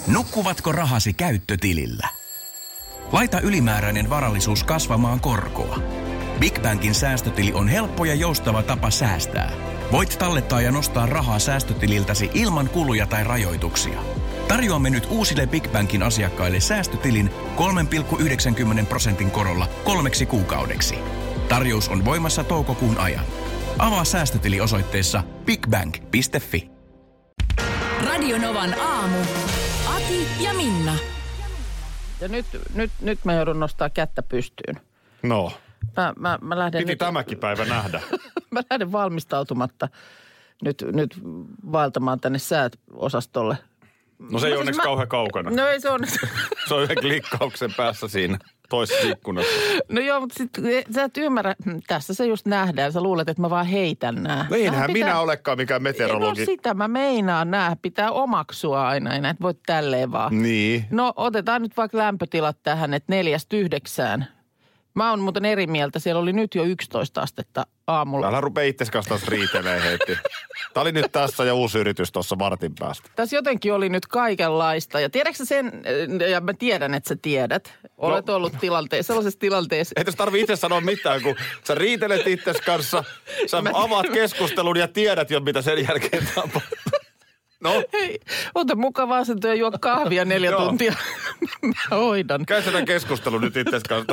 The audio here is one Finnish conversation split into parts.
Nukkuvatko rahasi käyttötilillä? Laita ylimääräinen varallisuus kasvamaan korkoa. Big Bankin säästötili on helppo ja joustava tapa säästää. Voit tallettaa ja nostaa rahaa säästötililtäsi ilman kuluja tai rajoituksia. Tarjoamme nyt uusille Big Bankin asiakkaille säästötilin 3,90% korolla 3 kuukaudeksi. Tarjous on voimassa toukokuun ajan. Avaa säästötili osoitteessa bigbank.fi. Radio Novan aamu. Ati ja Minna. Ja nyt mä joudun nostaa kättä pystyyn. No. Mä lähden Piti tämäkin päivä nähdä. Mä lähden valmistautumatta nyt vaeltamaan tänne sääosastolle. No se ei onneksi kauhean kaukana. No ei se on. Se on yhden klikkauksen päässä siinä toisessa ikkunassa. No joo, mutta sit sä et ymmärrä. Tässä se just nähdään. Sä luulet, että mä vaan heitän nää. No eihän minä olekaan mikään meteorologi. No sitä mä meinaan. Nää pitää omaksua aina. Ei näitä voi tälleen vaan. Niin. No otetaan nyt vaikka lämpötilat tähän, että 4-9. Mä oon muuten eri mieltä. Siellä oli nyt jo 11 astetta aamulla. Älä rupea itses kanssa taas riitelee heti. Tää oli nyt tässä ja uusi yritys tuossa vartin päästä. Tässä jotenkin oli nyt kaikenlaista. Ja tiedätkö sen, ja mä tiedän, että sä tiedät. Olet ollut sellaisessa tilanteessa. Ei tässä tarvitse itse sanoa mitään, kun sä riitelet itses kanssa. Sä avaat keskustelun ja tiedät jo, mitä sen jälkeen tapahtuu. No? Hei, ota mukavaa asentoa ja juo kahvia 4 tuntia. Mä hoidan. Käy sitä keskustelun nyt itses kanssa.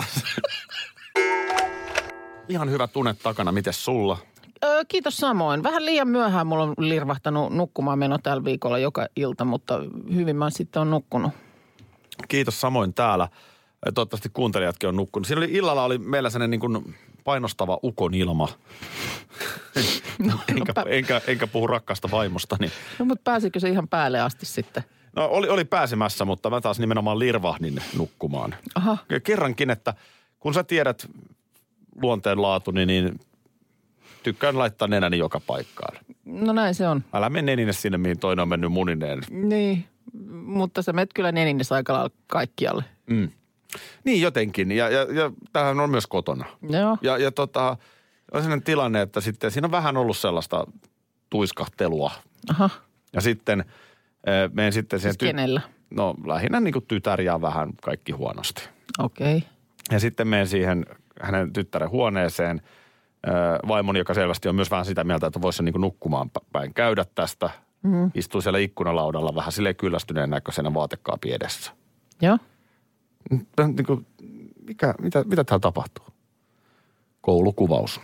Ihan hyvä tunne takana. Mites sulla? Kiitos samoin. Vähän liian myöhään mulla on lirvahtanut nukkumaan meno tällä viikolla joka ilta, mutta hyvin mä sitten on nukkunut. Kiitos samoin täällä. Toivottavasti kuuntelijatkin on nukkunut. Siinä illalla oli meillä sellainen niin kuin painostava ukonilma. enkä puhu rakkaasta vaimostani. No mutta pääsikö se ihan päälle asti sitten? No oli pääsemässä, mutta mä taas nimenomaan lirvahdin nukkumaan. Aha. Kerrankin, että kun sä tiedät luonteenlaatuni, niin tykkään laittaa nenäni joka paikkaan. No näin se on. Älä mene nenine sinne, mihin toinen on mennyt munineen. Niin, mutta sä menet kyllä neninnes aika lailla kaikkialle. Mm. Niin jotenkin, ja tämähän on myös kotona. Joo. Ja on sellainen tilanne, että sitten siinä on vähän ollut sellaista tuiskahtelua. Aha. Ja sitten menen sitten siihen... Siis kenellä? No lähinnä niin kuin tytär ja vähän kaikki huonosti. Okei. Okay. Ja sitten menen siihen hänen tyttären huoneeseen. Vaimoni, joka selvästi on myös vähän sitä mieltä, että voisi niin kuin nukkumaan päin käydä tästä. Mm. Istuu siellä ikkunalaudalla vähän silleen kyllästyneen näköisenä vaatekaapin edessä. Joo. Niin kuin, mitä täällä tapahtuu? Koulukuvaus.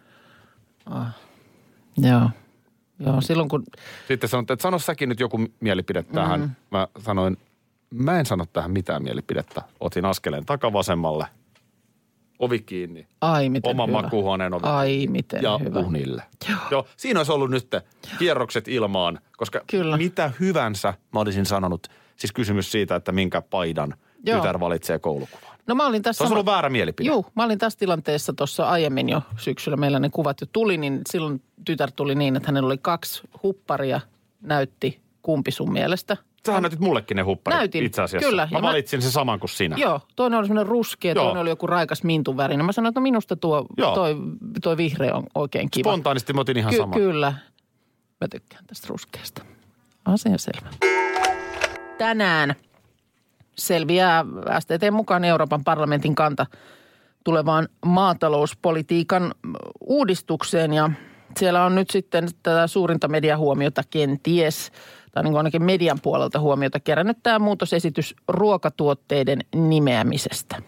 Joo. Joo, silloin kun... Sitten sanoin, että sano säkin nyt joku mielipide tähän. Mm-hmm. Mä sanoin, mä en sano tähän mitään mielipidettä. Otin askeleen takavasemmalle. Ovi kiinni. Ai miten Oman hyvä. makuuhuoneen ovi. Ai miten ja hyvä. Ja puhnille. Joo. Joo. Siinä olisi ollut nyt kierrokset ilmaan, koska kyllä. Mitä hyvänsä mä olisin sanonut. Siis kysymys siitä, että minkä paidan tytär valitsee koulukuvaan. No mä olin tässä... Se olisi ollut väärä mielipide. Joo, mä olin tässä tilanteessa tuossa aiemmin jo syksyllä. Meillä ne kuvat jo tuli, niin silloin tytär tuli niin, että hänellä oli 2 hupparia, näytti kumpi sun mielestä. Sähän näytit mullekin ne hupparit. Näytin, itse asiassa. kyllä. Mä valitsin sen saman kuin sinä. Joo, toinen oli semmoinen ruskea, toinen oli joku raikas mintuvärinen. Mä sanoin, että no minusta toi vihreä on oikein kiva. Spontaanisti mä otin ihan sama. Kyllä. Mä tykkään tästä ruskeasta. Asia selvä. Tänään selviää STT:n mukaan Euroopan parlamentin kanta tulevaan maatalouspolitiikan uudistukseen. Ja siellä on nyt sitten tätä suurinta mediahuomiota kenties, tai niin kuin ainakin median puolelta huomiota kerännyt tämä muutosesitys ruokatuotteiden nimeämisestä.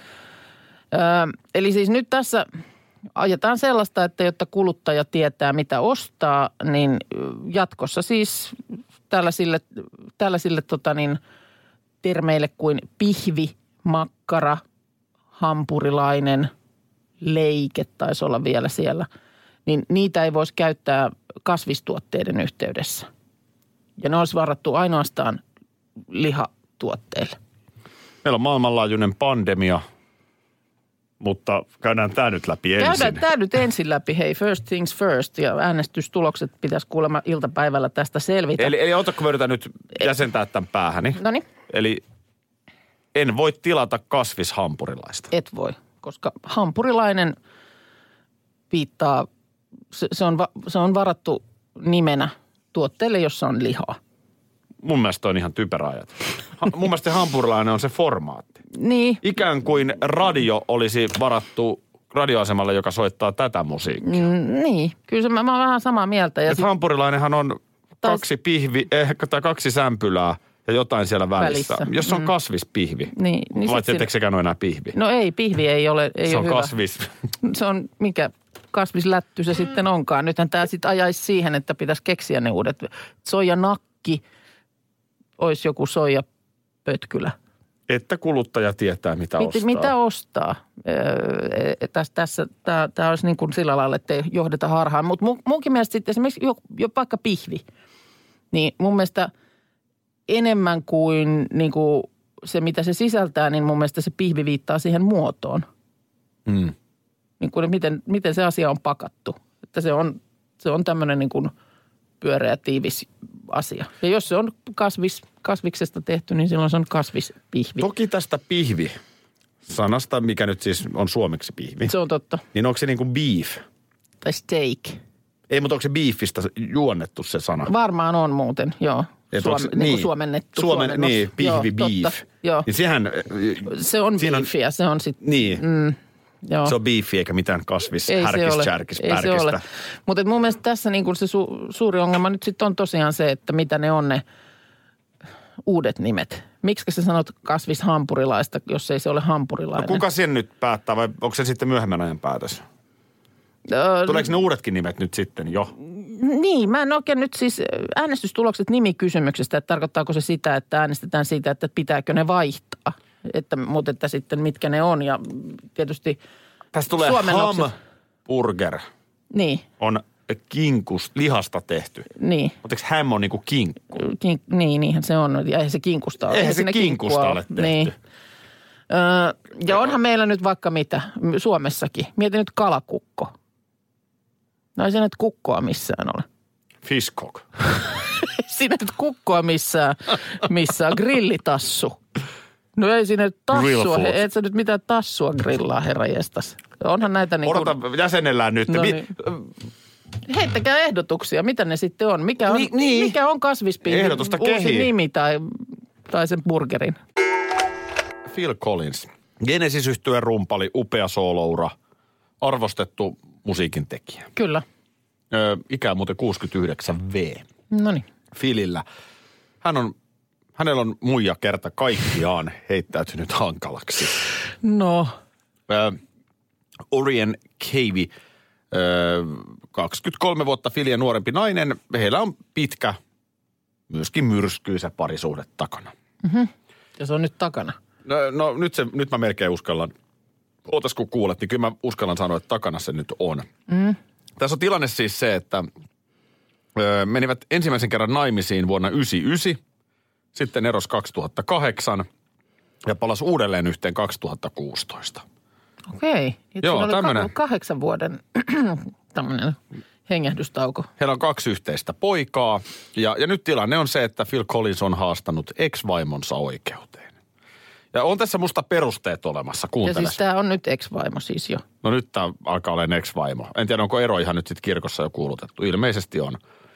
Eli siis nyt tässä ajetaan sellaista, että jotta kuluttaja tietää mitä ostaa, niin jatkossa siis tällaisille termeille kuin pihvi, makkara, hampurilainen, leike taisi olla vielä siellä, niin niitä ei voisi käyttää kasvistuotteiden yhteydessä. Ja ne olisi varattu ainoastaan lihatuotteille. Meillä on maailmanlaajuinen pandemia, mutta käydään tämä nyt läpi ensin. Käydään tämä nyt ensin läpi. Hei, first things first. Ja äänestystulokset pitäisi kuulemma iltapäivällä tästä selvitä. Eli otatko mä nyt jäsentää tämän päähäni? Noniin. Eli en voi tilata kasvishampurilaista. Et voi, koska hampurilainen viittaa, se on varattu nimenä tuotteelle, jossa on lihaa. Mun mielestä on ihan typerä ajatus. Mun mielestä se hampurilainen on se formaatti. Niin. Ikään kuin radio olisi varattu radioasemalle, joka soittaa tätä musiikkia. Niin, kyllä mä oon vähän samaa mieltä. Ja hampurilainenhan on kaksi sämpylää ja jotain siellä välissä. Jos se on kasvispihvi. Niin Vai etteikö sekään ole enää pihvi? No ei, pihvi ei ole se on hyvä. Kasvis. Se on, mikä kasvislätty se sitten onkaan. Nythän tämä sitten ajaisi siihen, että pitäisi keksiä ne uudet. Soijanakki olisi joku soijapötkylä. Että kuluttaja tietää, mitä ostaa. Mitä ostaa? Tämä olisi niin kuin sillä lailla, että ei johdeta harhaan. Mutta munkin mielestä sitten esimerkiksi jo vaikka pihvi, niin mun mielestä enemmän kuin se, mitä se sisältää, niin mun mielestä se pihvi viittaa siihen muotoon. Niin kuin, miten se asia on pakattu. Että se on tämmöinen niin kuin pyöreä, tiivis asia. Ja jos se on kasviksesta tehty, niin silloin se on kasvispihvi. Toki tästä pihvi-sanasta, mikä nyt siis on suomeksi pihvi. Se on totta. Niin onko se niin kuin beef? Tai steak. Ei, mutta onko se beefistä juonnettu se sana? Varmaan on muuten, joo. Suomennettu. Niin, pihvi, beef. Joo. Niin sehän... Se on beefiä, se on sitten... Niin. Joo. Se on beefi eikä mitään kasvis-härkis-pärkistä. Ei se ole. Mutta mun mielestä tässä niin kuin se suuri ongelma nyt sitten on tosiaan se, että mitä ne on ne uudet nimet. Miksi sä sanot kasvishampurilaista, jos ei se ole hampurilainen? No kuka sen nyt päättää vai onko se sitten myöhemmän ajan päätös? Tuleeko ne uudetkin nimet nyt sitten jo? Niin, mä en oikein nyt siis äänestystulokset nimikysymyksestä, että tarkoittaako se sitä, että äänestetään siitä, että pitääkö ne vaihtaa. Mutta että sitten mitkä ne on ja tietysti tästä tulee hamburger. Niin. On lihasta tehty. Niin. Mutta eikö häm on niinku kinkku? Niinhän se on. Ja eihän se kinkusta ole. Eihän se kinkusta ole tehty. Niin. Ja onhan meillä nyt vaikka mitä Suomessakin. Mieti nyt kalakukko. No ei se nyt kukkoa missään ole. Fishcock. Siinä nyt kukkoa missään grillitassu. No ei siinä tassua, et sä nyt mitään tassua grillaa, herranjestas. Onhan näitä niin kuin... Odota, jäsenellään nyt. No niin. Heittäkää ehdotuksia, mitä ne sitten on. Mikä on kasvispihvi? Ehdotusta uusi nimi tai sen burgerin? Phil Collins. Genesis-yhtyeen rumpali, upea sooloura, arvostettu musiikin tekijä. Kyllä. Ikää muuten 69V. Noniin. Philillä. Hänellä on muija kerta kaikkiaan heittäytynyt hankalaksi. No. Orien Cavey, 23 vuotta Philiä nuorempi nainen. Heillä on pitkä, myöskin myrskyisä parisuhde takana. Mm-hmm. Ja se on nyt takana. No nyt mä melkein uskallan. Ootas kun kuulet, niin kyllä mä uskallan sanoa, että takana se nyt on. Tässä on tilanne siis se, että menivät ensimmäisen kerran naimisiin vuonna 1999. Sitten eros 2008 ja palasi uudelleen yhteen 2016. Okei. Joo, tämmöinen. 8 vuoden tämmöinen hengähdystauko. Heillä on 2 yhteistä poikaa ja nyt tilanne on se, että Phil Collins on haastanut ex-vaimonsa oikeuteen. Ja on tässä musta perusteet olemassa, kuuntele. Ja siis tämä on nyt ex-vaimo siis jo. No nyt tämä alkaa olemaan ex-vaimo. En tiedä, onko ero ihan nyt sitten kirkossa jo kuulutettu. Ilmeisesti on.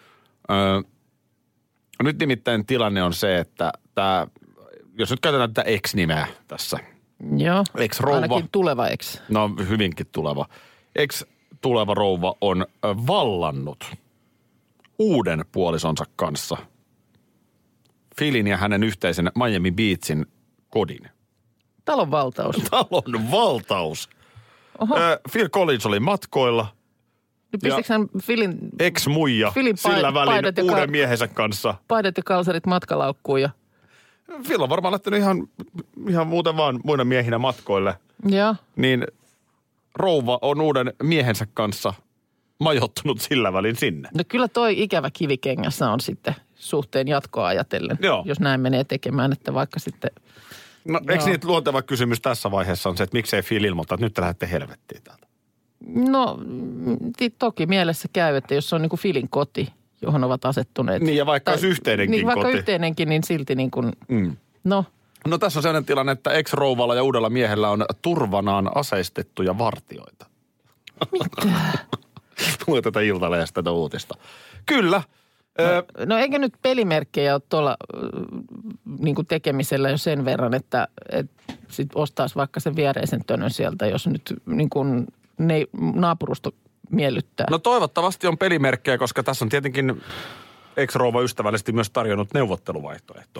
Nyt nimittäin tilanne on se, että jos nyt käytetään tätä ex-nimeä tässä. Joo, ex-rouva. ainakin tuleva ex. No hyvinkin tuleva. Ex-tuleva rouva on vallannut uuden puolisonsa kanssa Philin ja hänen yhteisen Miami Beachin kodin. Talon valtaus. Talon valtaus. Phil Collins oli matkoilla. Pistikö hän Philin... Ex-muija sillä välin uuden miehensä kanssa. Paidat ja kalsarit matkalaukkuun ja... Phil on varmaan lähtenyt ihan muuten vaan muina miehinä matkoille. Joo. Niin rouva on uuden miehensä kanssa majoittunut sillä välin sinne. No kyllä toi ikävä kivikengässä on sitten suhteen jatkoa ajatellen. Joo. Jos näin menee tekemään, että vaikka sitten... No eikö niitä luonteva kysymys tässä vaiheessa on se, että miksei Phil ilmoittaa, että nyt te lähdette helvettiin täältä? No toki mielessä käy, että jos se on niin kuin Philin koti, johon ovat asettuneet. Niin ja vaikka olisi yhteinenkin niin, vaikka koti. yhteinenkin, niin silti niin kuin, no. No tässä on sellainen tilanne, että ex-rouvalla ja uudella miehellä on turvanaan aseistettuja vartioita. Mitä? Tulee tätä Iltalehdestä tätä uutista. Kyllä. No eikö nyt pelimerkkejä ole tuolla niin kuin tekemisellä jo sen verran, että sit ostaisi vaikka sen viereisen tönön sieltä, jos nyt niin kuin naapurusto miellyttää. No toivottavasti on pelimerkkejä, koska tässä on tietenkin ex-rouva ystävällisesti myös tarjonnut neuvotteluvaihtoehtoa.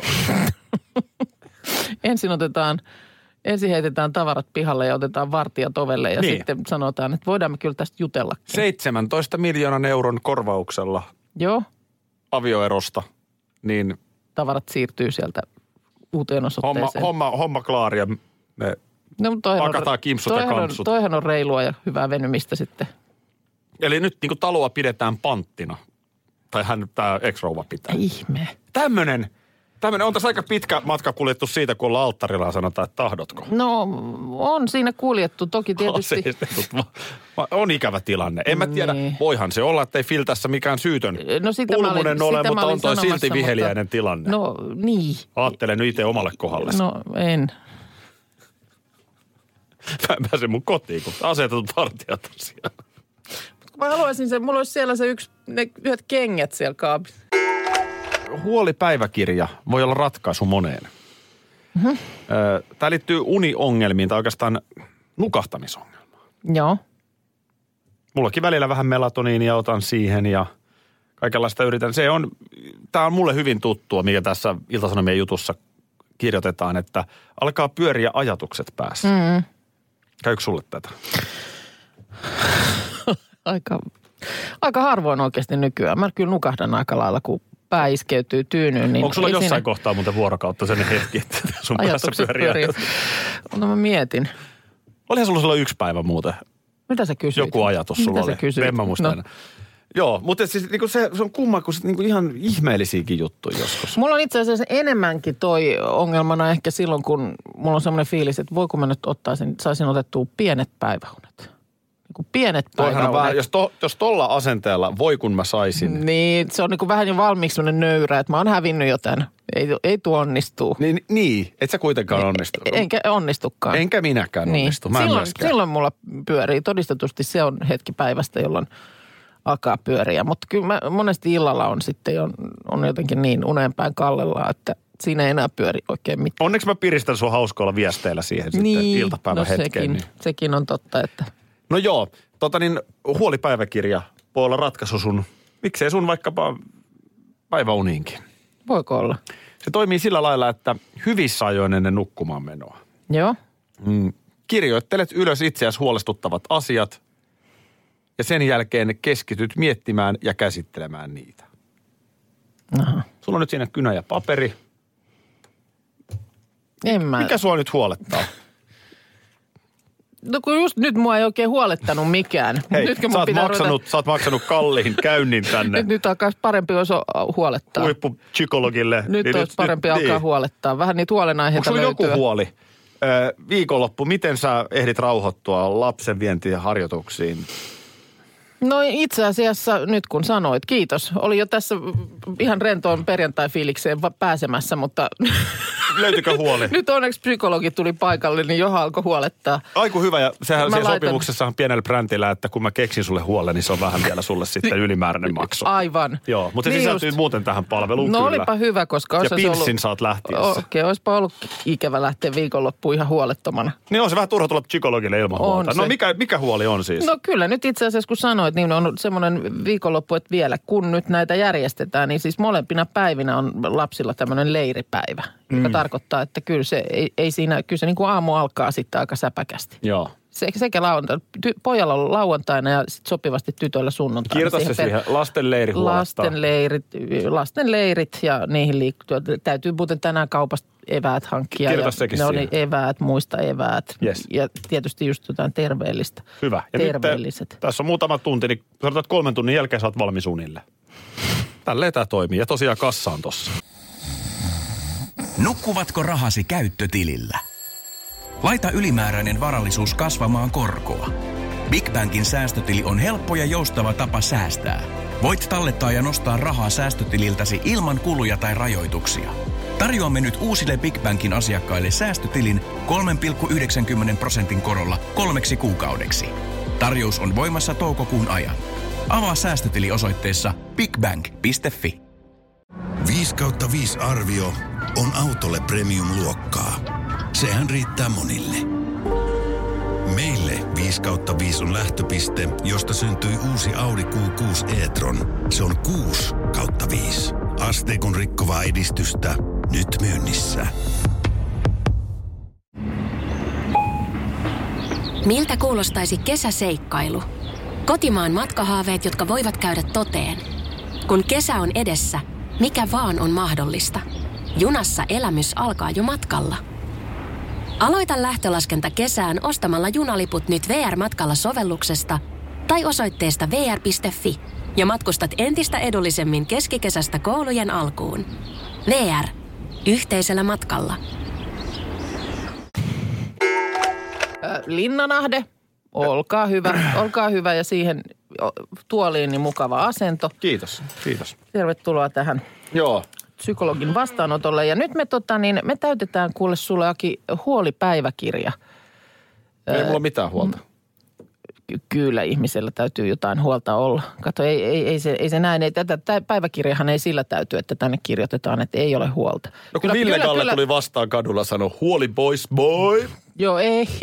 Ensin heitetään tavarat pihalle ja otetaan vartijat ovelle ja sitten sanotaan, että voidaan me kyllä tästä jutellakin. 17 miljoonan euron korvauksella avioerosta, niin tavarat siirtyy sieltä uuteen osoitteeseen. Homma klaari ja me pakataan kimpsut ja kampsut. Toihan on reilua ja hyvää venymistä sitten. Eli nyt niin kuin taloa pidetään panttina. Tai tämä ex-rouva pitää. Ihme. Tämmöinen on tässä aika pitkä matka kuljettu siitä, kun ollaan alttarilla ja sanotaan, että tahdotko? No, on siinä kuljettu. Toki tietysti. On ikävä tilanne. En mä tiedä, voihan se olla, että ei Filtässä mikään syytön pulmunen ole, mutta on toi silti viheliäinen tilanne. No, niin. Aattelen nyt itse omalle kohdalle. No, en. Mä pääsen mun kotiin, kun asetetut vartijat tosiaan. Mä haluaisin mulla olisi siellä ne yhdet kengät siellä kaapissa. Huolipäiväkirja voi olla ratkaisu moneen. Mm-hmm. Tämä liittyy uniongelmiin tai oikeastaan nukahtamisongelmaan. Joo. Mullakin välillä vähän melatoniinia otan siihen ja kaikenlaista yritän. Tämä on mulle hyvin tuttua, mikä tässä Ilta-Sanomien jutussa kirjoitetaan, että alkaa pyöriä ajatukset päässä. Mm-hmm. Käykö sulle tätä? Aika harvoin oikeasti nykyään. Mä kyllä nukahdan aika lailla, kun pää iskeytyy tyynyyn. Niin onko sulla jossain kohtaa muuten vuorokautta sen hetki, että sun päässä pyörii? No mä mietin. Olihan sulla yksi päivä muuten? Mitä sä kysyit? Joku ajatus sulla oli. En mä muista enää. Joo, mutta siis niin se on kumma, kun niin ihan ihmeellisiäkin juttuja joskus. Mulla on itse asiassa enemmänkin toi ongelmana ehkä silloin, kun mulla on semmoinen fiilis, että voiko mä nyt saisin otettua pienet päiväunet. Pienet päiväunet. Jos tolla asenteella, voi kun mä saisin. Niin, se on niin kuin vähän jo valmiiksi sellainen nöyrä, että mä oon hävinnyt jotain. Ei tuo onnistuu. Niin, et sä kuitenkaan onnistu. Enkä onnistukaan. Enkä minäkään onnistu. Mä silloin mulla pyörii. Todistetusti se on hetki päivästä, jolloin alkaa pyöriä. Mutta kyllä mä monesti illalla on sitten on jotenkin niin uneenpäin kallellaan, että siinä ei enää pyöri oikein mitään. Onneksi mä piristän sun hauskoilla viesteillä siihen sitten iltapäivän hetkeen. Sekin on totta, että... No joo, huolipäiväkirja voi olla ratkaisu miksei sun vaikkapa päiväuniinkin. Voiko olla? Se toimii sillä lailla, että hyvissä ajoin ennen nukkumaan menoa. Joo. Kirjoittelet ylös itseäsi huolestuttavat asiat ja sen jälkeen keskityt miettimään ja käsittelemään niitä. Aha. Sulla on nyt siinä kynä ja paperi. Mikä sua nyt huolettaa? No kun just nyt mua ei oikein huolettanut mikään. Hei, sä oot maksanut kalliin käynnin tänne. Nyt alkaisi parempi olisi huolettaa. Huippupsykologille. Nyt olisi parempi alkaa huolettaa. Vähän niitä huolenaiheita löytyy. Onko sulla joku huoli? Viikonloppu, miten sä ehdit rauhoittua lapsen vientiä harjoituksiin? No itse asiassa nyt kun sanoit, kiitos. Oli jo tässä ihan rentoon perjantai-fiilikseen pääsemässä, mutta... Löytyykö huoli? Nyt onneksi psykologi tuli paikalle, niin johon alkoi huolettaa. Aiku hyvä, ja sehän siellä sopimuksessa on pienellä brändillä, että kun mä keksin sulle huolen, niin se on vähän vielä sulle sitten ylimääräinen maksu. Aivan. Joo, mutta se sisältyy muuten tähän palveluun no kyllä. olipa hyvä, koska... Ja pinssin saat lähtiessä. Okei, olisipa ollut ikävä lähteä viikonloppuun ihan huolettomana. Niin on se vähän turha tulla psykologille ilman huolta. No mikä huoli on siis? No kyllä nyt itse asiassa kun sanoit, niin on semmoinen viikonloppu, että vielä kun nyt näitä järjestetään, niin siis molempina päivinä on lapsilla tämmöinen leiripäivä, joka tarkoittaa, että kyllä se niin kuin aamu alkaa sitten aika säpäkästi. Joo. Sekä pojalla on lauantaina ja sitten sopivasti tytöillä sunnuntaina. Kirjoita se siihen lastenleiri huolettaa. Lastenleirit ja niihin liittyy. Täytyy muuten tänään kaupasta eväät hankkia. Kirjoita sekin siihen. Niin eväät, muista eväät. Yes. Ja tietysti just jotain terveellistä. Hyvä. Ja terveelliset. Nyt, tässä on muutama tunti, niin sanotaan, että 3 tunnin jälkeen sä oot valmis unille. Tälleen tämä toimii. Ja tosiaan kassa on tossa. Nukkuvatko rahasi käyttötilillä? Laita ylimääräinen varallisuus kasvamaan korkoa. Big Bankin säästötili on helppo ja joustava tapa säästää. Voit tallettaa ja nostaa rahaa säästötililtäsi ilman kuluja tai rajoituksia. Tarjoamme nyt uusille Big Bankin asiakkaille säästötilin 3,90% korolla 3 kuukaudeksi. Tarjous on voimassa toukokuun ajan. Avaa säästötili osoitteessa bigbank.fi. 5/5 arvio on autolle premium-luokkaa. Sehän riittää monille. Meille 5/5 on lähtöpiste, josta syntyi uusi Audi Q6 e-tron. Se on 6/5. Asteikon rikkovaa edistystä nyt myynnissä. Miltä kuulostaisi kesäseikkailu? Kotimaan matkahaaveet, jotka voivat käydä toteen. Kun kesä on edessä, mikä vaan on mahdollista. Junassa elämys alkaa jo matkalla. Aloita lähtölaskenta kesään ostamalla junaliput nyt VR-matkalla-sovelluksesta tai osoitteesta vr.fi ja matkustat entistä edullisemmin keskikesästä koulujen alkuun. VR. Yhteisellä matkalla. Linnanahde, olkaa hyvä ja siihen tuoliin niin mukava asento. Kiitos. Tervetuloa tähän psykologin vastaanotolle. Ja nyt me täytetään kuule sulle Aki huolipäiväkirja. Ei mulla mitään huolta. Kyllä ihmisellä täytyy jotain huolta olla. Kato, ei se näin. Tätä päiväkirjahan ei sillä täyty, että tänne kirjoitetaan, että ei ole huolta. No kun Ville Galle tuli vastaan kadulla sanoi, huoli boys boy. Joo,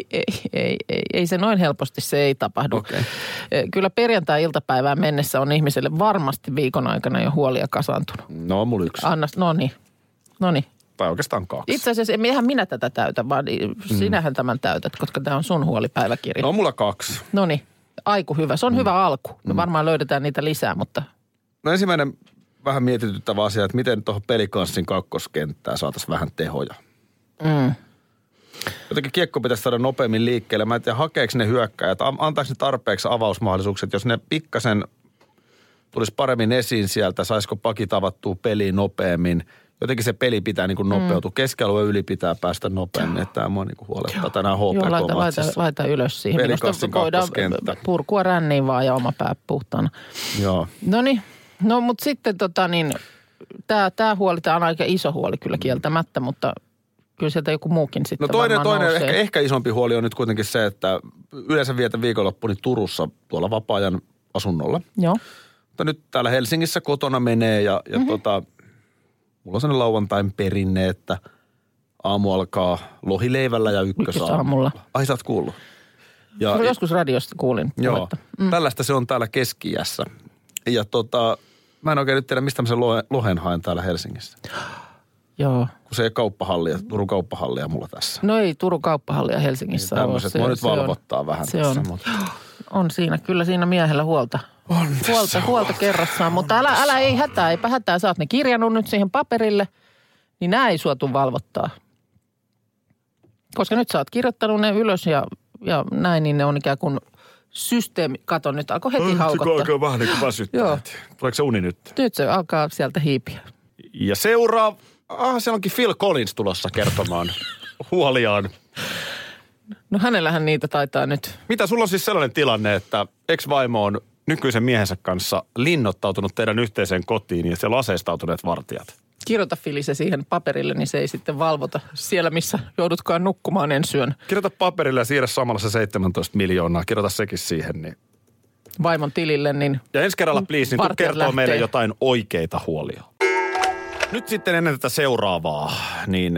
ei se noin helposti, se ei tapahdu. Okay. Kyllä perjantai-iltapäivään mennessä on ihmiselle varmasti viikon aikana jo huolia kasaantunut. No, mulla yksi. No niin. Tai oikeastaan 2. Itse asiassa eihän minä tätä täytä, vaan sinähän tämän täytät, koska tämä on sun huolipäiväkirja. No, mulla 2. No niin, aiku hyvä. Se on hyvä alku. Me varmaan löydetään niitä lisää, mutta... No ensimmäinen vähän mietityttävä asia, että miten tuohon pelikanssin kakkoskenttään saataisiin vähän tehoja. Jotenkin kiekko pitäisi saada nopeammin liikkeelle. Mä en tiedä, hakeeko ne hyökkäjät, antaako ne tarpeeksi avausmahdollisuukset, jos ne pikkasen tulisi paremmin esiin sieltä, saisiko pakit avattua peliin nopeammin. Jotenkin se peli pitää niin kuin nopeutua. Keskialueen yli pitää päästä nopeammin. Tämä mua niin kuin huolettaa tänään HPK-matsissa. Laita ylös siihen. Pelikanssin kakkoskenttä. Purkua ränniin vaan ja oma pää puhtaana. Joo. Noniin. No mutta sitten tämä huoli, tämä on aika iso huoli kyllä kieltämättä, mutta kyllä sieltä joku muukin sitten toinen ehkä isompi huoli on nyt kuitenkin se, että yleensä vietän viikonloppuni Turussa tuolla vapaa-ajan asunnolla. Joo. Mutta nyt täällä Helsingissä kotona menee ja mulla on sellainen lauantain perinne, että aamu alkaa lohileivällä ja ykkösaamulla. Ai sä oot kuullut? Ja, joskus radiosta kuulin. Joo, tällaista se on täällä Keski-iässä. Ja mä en oikein nyt tiedä, mistä mä sen lohen haen täällä Helsingissä. Joo. Kun se ei kauppahallia, Turun kauppahallia mulla tässä. No ei Turun kauppahallia Helsingissä ole. Tämmöiset, mua nyt valvottaa vähän se tässä. On siinä, kyllä siinä miehellä huolta. Huolta kerrassaan, mutta älä eipä hätää. Sä oot ne kirjannut nyt siihen paperille, niin nää ei sua tuu valvottaa. Koska nyt sä oot kirjoittanut ne ylös ja näin, niin ne on ikään kuin systeemi. Kato, nyt alkoi heti haukottaa. Alkaa vähän niin kuin väsyttää. Tuleeko se uni nyt? Nyt se alkaa sieltä hiipiä. Ja siellä onkin Phil Collins tulossa kertomaan huoliaan. No hänellähän niitä taitaa nyt. Mitä sulla on siis sellainen tilanne, että ex-vaimo on nykyisen miehensä kanssa linnoittautunut teidän yhteiseen kotiin ja siellä aseistautuneet vartijat? Kirjoita Fili se siihen paperille, niin se ei sitten valvota siellä, missä joudutkaan nukkumaan ensi yön. Kirjoita paperille ja siirrä samalla se 17 miljoonaa. Kirjoita sekin siihen, niin... Vaimon tilille, niin... Ja ensi kerralla, please, niin kertoo meille jotain oikeita huolia. Nyt sitten ennen tätä seuraavaa, niin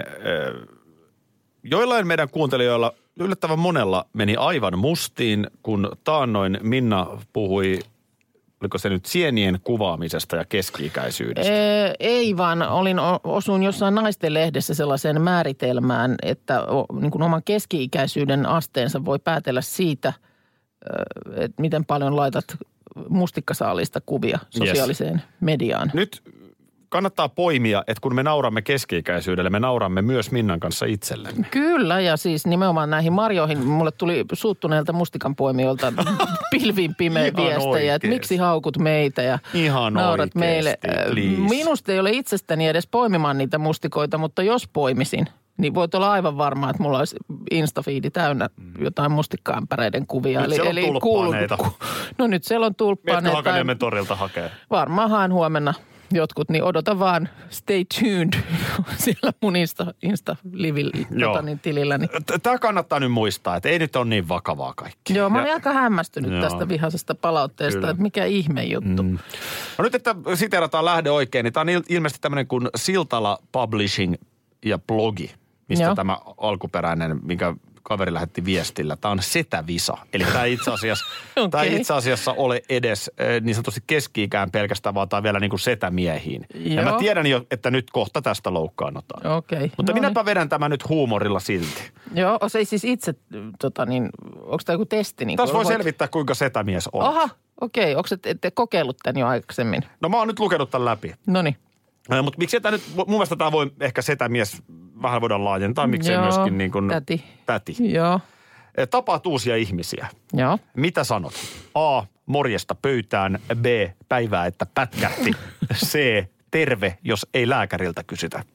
joillain meidän kuuntelijoilla, yllättävän monella meni aivan mustiin, kun taannoin Minna puhui, oliko se nyt sienien kuvaamisesta ja keski-ikäisyydestä? Ei vaan, osuin jossain Naisten-lehdessä sellaiseen määritelmään, että niin kuin oman keski-ikäisyyden asteensa voi päätellä siitä, että miten paljon laitat mustikkasaalista kuvia sosiaaliseen mediaan. Nyt kannattaa poimia, että kun me nauramme keski-ikäisyydelle, me nauramme myös Minnan kanssa itsellemme. Kyllä, ja siis nimenomaan näihin marjoihin mulle tuli suuttuneilta mustikanpoimijoilta pilviin pimeä viestejä, että miksi haukut meitä ja ihan naurat oikeasti, meille. please. Minusta ei ole itsestäni edes poimimaan niitä mustikoita, mutta jos poimisin, niin voit olla aivan varma, että mulla olisi Instafiidi täynnä jotain mustikkaämpäreiden kuvia. Nyt siellä on tulppaaneita. No nyt siellä on tulppaaneita. Mietkä Hakaniemen torilta hakee? Varmaan haen huomenna jotkut, niin odota vaan stay tuned siellä mun Insta-tilillä. Niin. Tämä kannattaa nyt muistaa, että ei nyt ole niin vakavaa kaikki. Joo, mä olin aika hämmästynyt tästä vihaisesta palautteesta, kyllä, että mikä ihme juttu. No nyt, että siteerataan lähde oikein, niin tämä on ilmeisesti tämmöinen kuin Siltala Publishing ja blogi, mistä tämä alkuperäinen, minkä kaveri lähetti viestillä. Tämä on Setävisa. Eli tämä ei itse asiassa ole edes niin sanotusti keski-ikään pelkästään, vaan tämä on vielä niin kuin setämiehiin. Joo. Ja mä tiedän jo, että nyt kohta tästä loukkaannutaan. Okei. Mutta minäpä vedän tämän nyt huumorilla silti. Joo, se ei siis itse, onko tämä joku testi? Niin tässä voi selvittää, kuinka setämies on. Aha, okei. Onko ette kokeillut tämän jo aikaisemmin? No mä oon nyt lukenut tämän läpi. Noniin. Mutta miksi tämä nyt, mun mielestä tämä voi ehkä setämies vähän voidaan laajentaa, miksei myöskin niin kuin täti. Joo. Tapaat uusia ihmisiä. Joo. Mitä sanot? A, morjesta pöytään. B, päivää, että pätkähti. C, terve, jos ei lääkäriltä kysytä.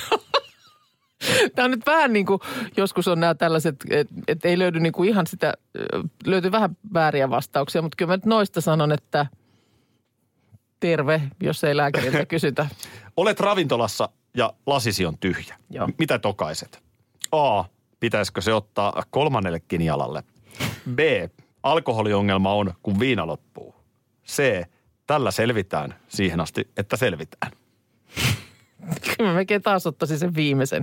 Tämä on nyt vähän niin kuin, joskus on nämä tällaiset, että ei löydy niin kuin ihan sitä, löytyy vähän vääriä vastauksia, mutta kyllä mä nyt noista sanon, että terve, jos ei lääkäriltä kysytä. Olet ravintolassa ja lasisi on tyhjä. Joo. Mitä tokaiset? A, pitäisikö se ottaa kolmannellekin jalalle? B, alkoholiongelma on, kun viina loppuu. C, tällä selvitään siihen asti, että selvitään. Kyllä mä melkein taas ottaisin sen viimeisen.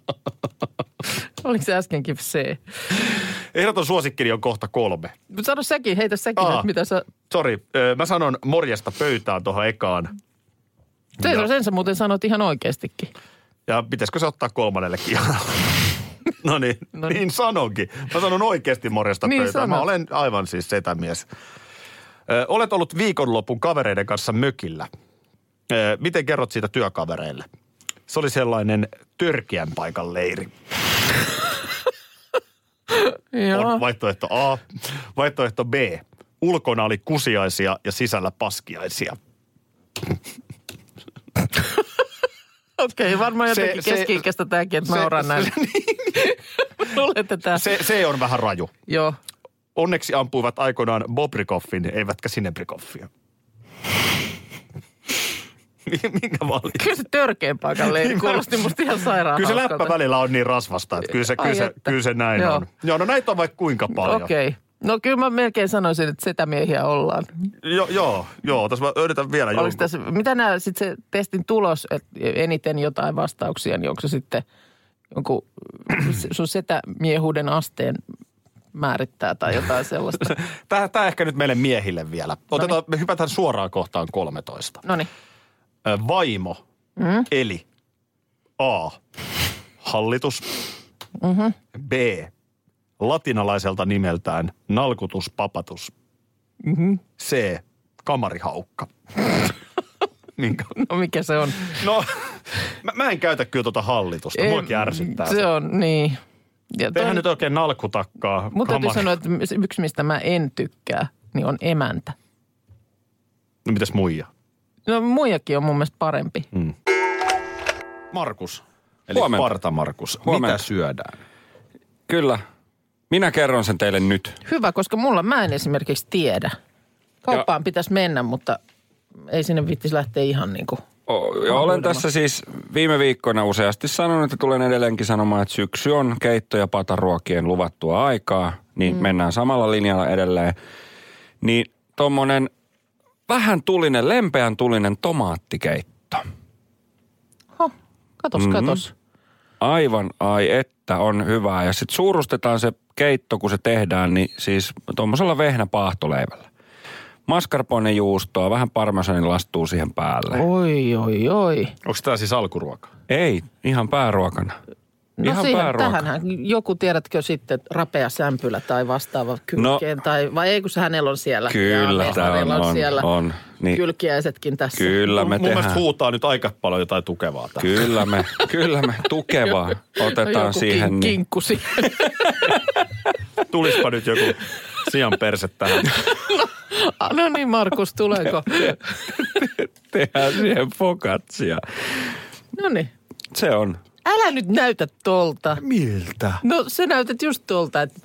Oliko se äskenkin C? Ehdoton suosikkini on kohta 3. Sano säkin, heitä säkin, että mitä sä... Sori, mä sanon morjesta pöytään tuohon ekaan. Sen sä muuten sanot ihan oikeastikin. Ja pitäisikö se ottaa kolmannellekin? No niin sanonkin. Mä sanon oikeasti morjesta niin pöytään. Mä olen aivan siis setämies. Olet ollut viikonlopun kavereiden kanssa mökillä. Miten kerrot siitä työkavereille? Se oli sellainen törkeän paikan leiri. On vaihtoehto A. Vaihtoehto B. Ulkona oli kusiaisia ja sisällä paskiaisia. Okei, varmaan jotenkin keski-ikäistä tämäkin, että nauraan näin. Se on vähän raju. Joo. Onneksi ampuivat aikoinaan Bobrikoffin, eivätkä Sinebrikoffia. Minkä valin? Kyllä se törkeän paikan leiri kuulosti musta ihan sairaan Kyllä se hauskalta. läppä välillä on niin rasvasta, että kyllä se näin joo. On. Joo, no näitä on vaikka kuinka paljon. Okei. No kyllä mä melkein sanoisin, että setämiehiä ollaan. Joo, tässä mä yritän vielä jonkun. Tässä, mitä nämä sitten se testin tulos, että eniten jotain vastauksia, niin onko se sitten jonkun sun setämiehuuden asteen määrittää tai jotain sellaista? Tämä ehkä nyt meille miehille vielä. Me hypätään suoraan kohtaan 13. Noniin. Vaimo, eli A, hallitus, B, latinalaiselta nimeltään nalkutuspapatus, C, kamarihaukka. No mikä se on? No, mä en käytä kyllä tuota hallitusta, muakin ärsyttää se. on, niin. Tehän nyt oikein nalkutakkaa. Mutta täytyy sanoa, että yksi mistä mä en tykkää, niin on emäntä. No mitäs muija? No muijakin on mun mielestä parempi. Markus, eli Parta Markus. Mitä syödään? Kyllä. Minä kerron sen teille nyt. Hyvä, koska mä en esimerkiksi tiedä. Kauppaan pitäisi mennä, mutta ei sinne viittisi lähteä ihan niin kuin... Olen tässä siis viime viikkoina useasti sanonut, että tulen edelleenkin sanomaan, että syksy on keitto- ja pataruokien luvattua aikaa. Niin mennään samalla linjalla edelleen. Niin tommonen vähän tulinen, lempeän tulinen tomaattikeitto. Katos. Aivan, että on hyvää. Ja sitten suurustetaan se keitto, kun se tehdään, niin siis tuommoisella vehnäpaahtoleivällä. Mascarpone-juustoa, vähän parmesanin lastuu siihen päälle. Oi. Onko tämä siis alkuruoka? Ei, ihan pääruokana. No ihan tähänhän joku, tiedätkö sitten, rapea sämpylä tai vastaava kylkeen, vai ei kun se hänellä on siellä. Kyllä, tämä on. Niin. Kylkiäisetkin tässä. Kyllä me tehdään. Mun mielestä huutaa nyt aika paljon jotain tukevaa. Kyllä me tukevaa otetaan siihen. Kinkku siihen. Tulispa nyt joku sian perse tähän. No niin, Markus, tuleeko? Tehdään siihen focaccia. No niin. Se on. Älä nyt näytä tolta. Miltä? No sä näytät just tolta, että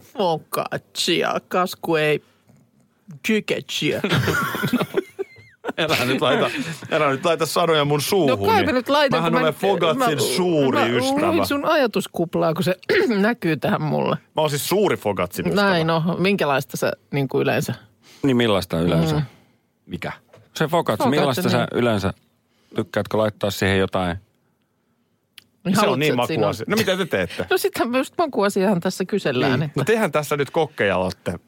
focaccia, kasku ei tyketsia. Älä nyt laita sanoja mun suuhun. No kai mä nyt laitan. Mähän olen Fogatsin suuri ystävä. Mä luin sun ajatuskuplaa, kun se näkyy tähän mulle. Mä oon siis suuri Fogatsin ystävä. Näin, no. Minkälaista sä niin kuin yleensä? Niin millaista yleensä? Mikä? Se Fogats, millaista sä yleensä tykkäätkö laittaa siihen jotain? Niin se on niin makuasia. No mitä te teette? No sitähän just makuasiahan tässä kysellään. Niin. No tehän tässä nyt kokkeja olette.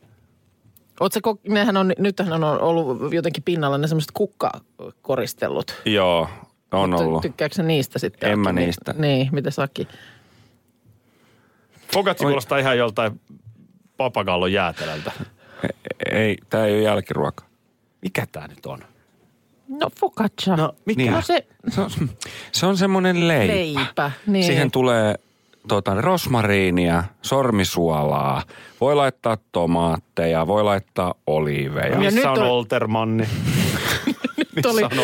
Nythän on ollut jotenkin pinnalla ne semmoiset kukkakoristellut. Joo, on ollut. Tykkääkö sä niistä sitten? En mä niistä. Niin, mitä Saki? Fogatsi kuulostaa ihan joltain papagallon jäätelältä. Ei, tää ei ole jälkiruoka. Mikä tää nyt on? No focaccia. No mikä? Niin. No se on semmoinen leipä. Leipä, niin. Siihen tulee rosmariinia, sormisuolaa, voi laittaa tomaatteja, voi laittaa oliiveja. Missä on Oltermanni? Nyt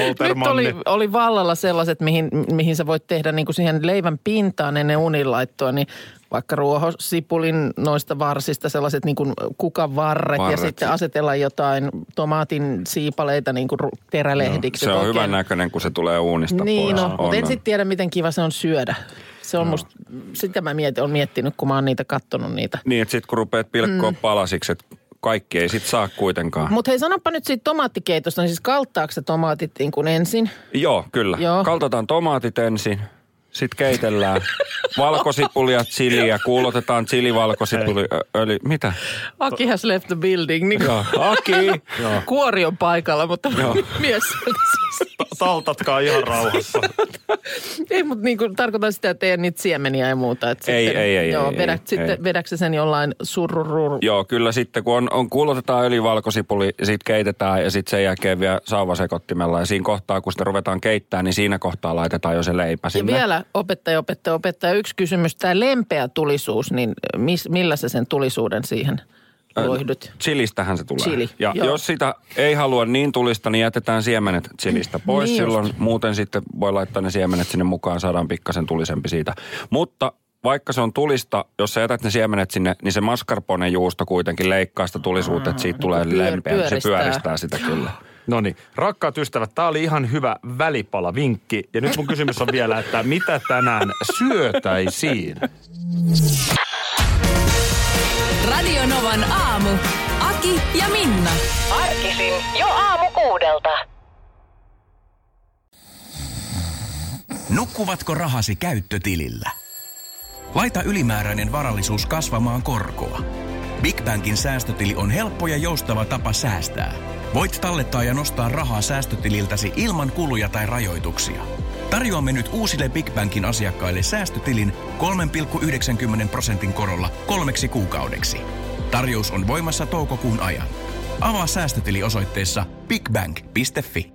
oli vallalla sellaiset, mihin sä voit tehdä niin kuin siihen leivän pintaan ennen uninlaittoa, niin vaikka ruohosipulin noista varsista sellaiset niin kuin kukan varret ja sitten asetella jotain tomaatin siipaleita niin kuin terälehdiksi. Se on hyvän näköinen, kun se tulee uunista pois. Niin, mutta en sitten tiedä, miten kiva se on syödä. Se on musta, sitä mä olen miettinyt, kun mä oon niitä kattonut niitä. Niin, että sit kun rupeat pilkkoa palasiksi, että kaikki ei sit saa kuitenkaan. Mutta hei, sanoppa nyt siitä tomaattikeitosta, niin siis kalttaako se tomaatit niin kuin ensin? Joo, kyllä. Joo. Kaltataan tomaatit ensin, sitten keitellään valkosipulia, chiliä, kuulotetaan chilivalkosipuliöljy. Mitä? Aki has left the building. Niin joo, Aki. Kuori on paikalla, mutta mies Taltatkaa ihan rauhassa. Ei, mutta niin kuin tarkoitan sitä, että ei niitä siemeniä ja muuta. Että ei. Sitten vedätkö sen jollain surrurur? Joo, kyllä sitten kun kuulotetaan öljyvalkosipuli ja sitten keitetään ja sitten sen jälkeen vielä sauvasekottimella. Ja siinä kohtaa, kun sitä ruvetaan keittämään, niin siinä kohtaa laitetaan jo se leipä sinne. Ja vielä opettaja. Yksi kysymys, tämä lempeä tulisuus, niin millä sä sen tulisuuden siihen loihdut? Chilistähän se tulee. Chili, ja jos sitä ei halua niin tulista, niin jätetään siemenet chilistä pois. Niin silloin muuten sitten voi laittaa ne siemenet sinne mukaan, saadaan pikkasen tulisempi siitä. Mutta vaikka se on tulista, jos sä jätät ne siemenet sinne, niin se mascarpone-juusto kuitenkin leikkaa sitä tulisuutta, että siitä tulee lempeä. Se pyöristää sitä kyllä. No niin, rakkaat ystävät, tää oli ihan hyvä välipalavinkki. Ja nyt mun kysymys on vielä, että mitä tänään syötäisiin? Radio Novan aamu. Aki ja Minna. Arkisin jo 6:00. Nukkuvatko rahasi käyttötilillä? Laita ylimääräinen varallisuus kasvamaan korkoa. Big Bankin säästötili on helppo ja joustava tapa säästää. Voit tallettaa ja nostaa rahaa säästötililtäsi ilman kuluja tai rajoituksia. Tarjoamme nyt uusille Big Bankin asiakkaille säästötilin 3,90% korolla 3 kuukaudeksi. Tarjous on voimassa toukokuun ajan. Avaa säästötili osoitteessa bigbank.fi.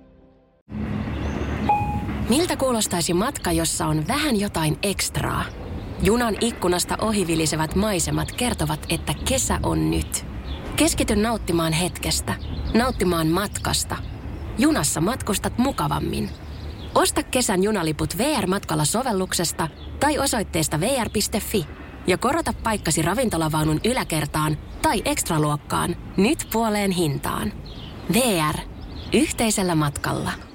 Miltä kuulostaisi matka, jossa on vähän jotain ekstraa? Junan ikkunasta ohivilisevät maisemat kertovat, että kesä on nyt. Keskity nauttimaan hetkestä, nauttimaan matkasta. Junassa matkustat mukavammin. Osta kesän junaliput VR-matkalla-sovelluksesta tai osoitteesta vr.fi ja korota paikkasi ravintolavaunun yläkertaan tai ekstraluokkaan nyt puoleen hintaan. VR. Yhteisellä matkalla.